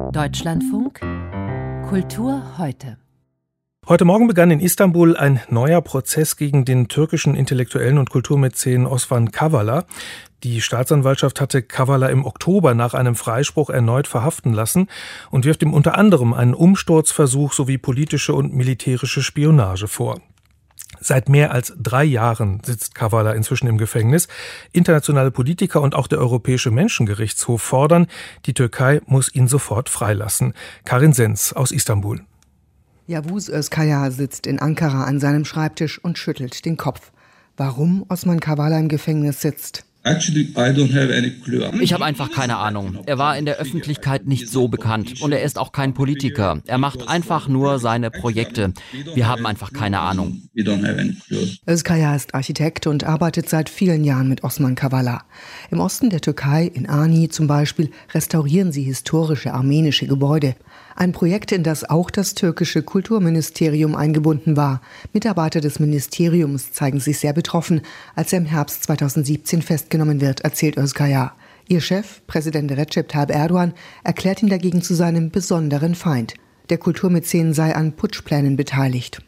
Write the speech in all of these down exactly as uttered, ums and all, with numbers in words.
Deutschlandfunk Kultur heute. Heute Morgen begann in Istanbul ein neuer Prozess gegen den türkischen Intellektuellen und Kulturmäzen Osman Kavala. Die Staatsanwaltschaft hatte Kavala im Oktober nach einem Freispruch erneut verhaften lassen und wirft ihm unter anderem einen Umsturzversuch sowie politische und militärische Spionage vor. Seit mehr als drei Jahren sitzt Kavala inzwischen im Gefängnis. Internationale Politiker und auch der Europäische Menschengerichtshof fordern, die Türkei muss ihn sofort freilassen. Karin Sens aus Istanbul. Yavuz Özkaya sitzt in Ankara an seinem Schreibtisch und schüttelt den Kopf. Warum Osman Kavala im Gefängnis sitzt? Ich habe einfach keine Ahnung. Er war in der Öffentlichkeit nicht so bekannt und er ist auch kein Politiker. Er macht einfach nur seine Projekte. Wir haben einfach keine Ahnung. Özkaya ist Architekt und arbeitet seit vielen Jahren mit Osman Kavala. Im Osten der Türkei, in Ani zum Beispiel, restaurieren sie historische armenische Gebäude. Ein Projekt, in das auch das türkische Kulturministerium eingebunden war. Mitarbeiter des Ministeriums zeigen sich sehr betroffen, als er im Herbst zweitausendsiebzehn festgenommen wird, erzählt Özkaya. Ihr Chef, Präsident Recep Tayyip Erdogan, erklärt ihn dagegen zu seinem besonderen Feind. Der Kulturmäzen sei an Putschplänen beteiligt.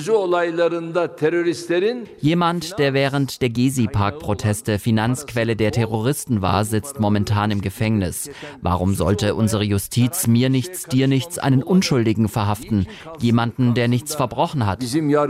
Jemand, der während der Gezi-Park-Proteste Finanzquelle der Terroristen war, sitzt momentan im Gefängnis. Warum sollte unsere Justiz mir nichts, dir nichts, einen Unschuldigen verhaften? Jemanden, der nichts verbrochen hat.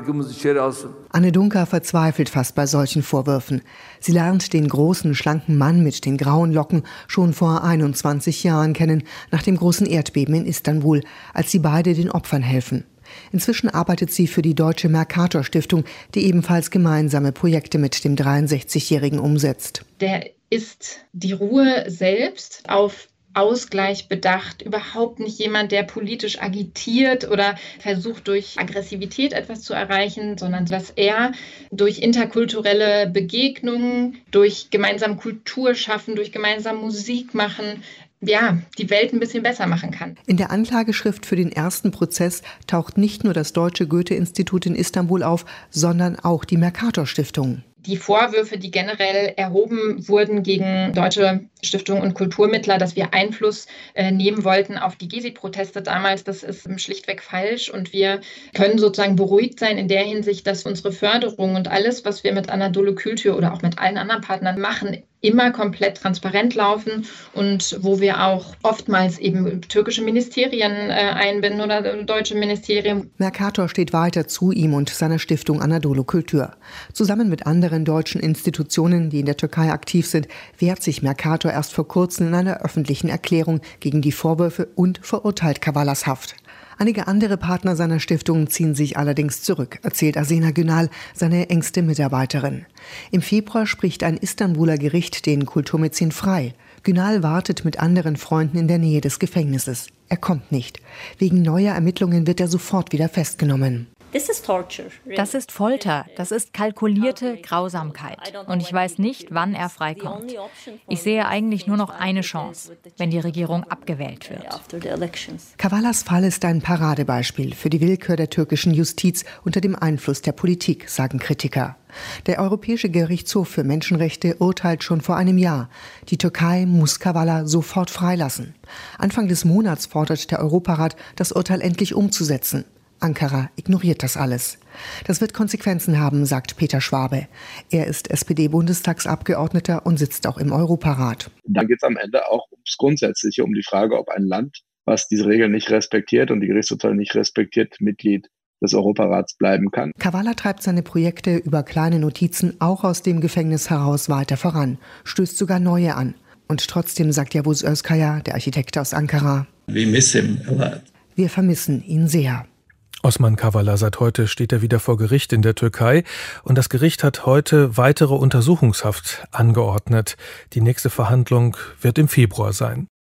Anne Dunker verzweifelt fast bei solchen Vorwürfen. Sie lernt den großen, schlanken Mann mit den grauen Locken schon vor einundzwanzig Jahren kennen, nach dem großen Erdbeben in Istanbul, als sie beide den Opfern helfen. Inzwischen arbeitet sie für die Deutsche Mercator Stiftung, die ebenfalls gemeinsame Projekte mit dem dreiundsechzigjährigen umsetzt. Der ist die Ruhe selbst, auf Ausgleich bedacht, überhaupt nicht jemand, der politisch agitiert oder versucht, durch Aggressivität etwas zu erreichen, sondern dass er durch interkulturelle Begegnungen, durch gemeinsam Kultur schaffen, durch gemeinsam Musik machen, ja, die Welt ein bisschen besser machen kann. In der Anklageschrift für den ersten Prozess taucht nicht nur das Deutsche Goethe-Institut in Istanbul auf, sondern auch die Mercator Stiftung. Die Vorwürfe, die generell erhoben wurden gegen Deutsche Stiftung und Kulturmittler, dass wir Einfluss äh, nehmen wollten auf die Gezi-Proteste damals, das ist schlichtweg falsch. Und wir können sozusagen beruhigt sein in der Hinsicht, dass unsere Förderung und alles, was wir mit Anadolu Kültür oder auch mit allen anderen Partnern machen, immer komplett transparent laufen und wo wir auch oftmals eben türkische Ministerien äh, einbinden oder deutsche Ministerien. Mercator steht weiter zu ihm und seiner Stiftung Anadolu Kültür. Zusammen mit anderen deutschen Institutionen, die in der Türkei aktiv sind, wehrt sich Mercator erst vor kurzem in einer öffentlichen Erklärung gegen die Vorwürfe und verurteilt Kavalas Haft. Einige andere Partner seiner Stiftung ziehen sich allerdings zurück, erzählt Asena Günal, seine engste Mitarbeiterin. Im Februar spricht ein Istanbuler Gericht den Kulturmäzen frei. Günal wartet mit anderen Freunden in der Nähe des Gefängnisses. Er kommt nicht. Wegen neuer Ermittlungen wird er sofort wieder festgenommen. Das ist Folter, das ist kalkulierte Grausamkeit. Und ich weiß nicht, wann er freikommt. Ich sehe eigentlich nur noch eine Chance, wenn die Regierung abgewählt wird. Kavalas Fall ist ein Paradebeispiel für die Willkür der türkischen Justiz unter dem Einfluss der Politik, sagen Kritiker. Der Europäische Gerichtshof für Menschenrechte urteilt schon vor einem Jahr. Die Türkei muss Kavala sofort freilassen. Anfang des Monats fordert der Europarat, das Urteil endlich umzusetzen. Ankara ignoriert das alles. Das wird Konsequenzen haben, sagt Peter Schwabe. Er ist S P D-Bundestagsabgeordneter und sitzt auch im Europarat. Dann geht es am Ende auch ums Grundsätzliche, um die Frage, ob ein Land, was diese Regeln nicht respektiert und die Gerichtsurteile nicht respektiert, Mitglied des Europarats bleiben kann. Kavala treibt seine Projekte über kleine Notizen auch aus dem Gefängnis heraus weiter voran, stößt sogar neue an. Und trotzdem, sagt Yavuz Özkaya, der Architekt aus Ankara, wir vermissen ihn sehr. Osman Kavala, seit heute steht er wieder vor Gericht in der Türkei und das Gericht hat heute weitere Untersuchungshaft angeordnet. Die nächste Verhandlung wird im Februar sein.